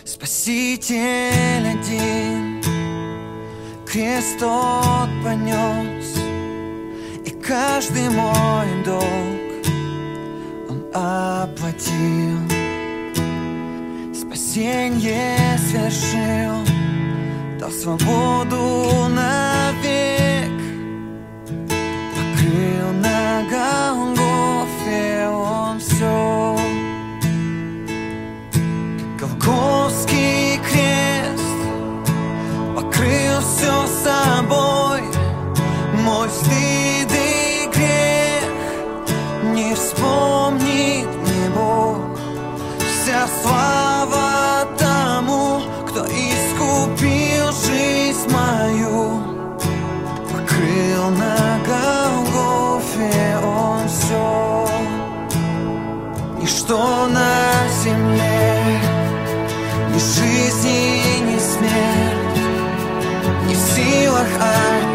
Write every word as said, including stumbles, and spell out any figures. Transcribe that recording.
Спаситель один крест тот понес, и каждый мой долг Он оплатил. Спасенье свершил, дал свободу навек, покрыл на Голгофе Он все. Голгофский крест покрыл все собой, мой стыд и грех не вспомнит мне Бог. Вся слава тому, кто искупил жизнь мою, покрыл на Голгофе Он все. Ничто на земле, ни жизнь, ни смерть не в силах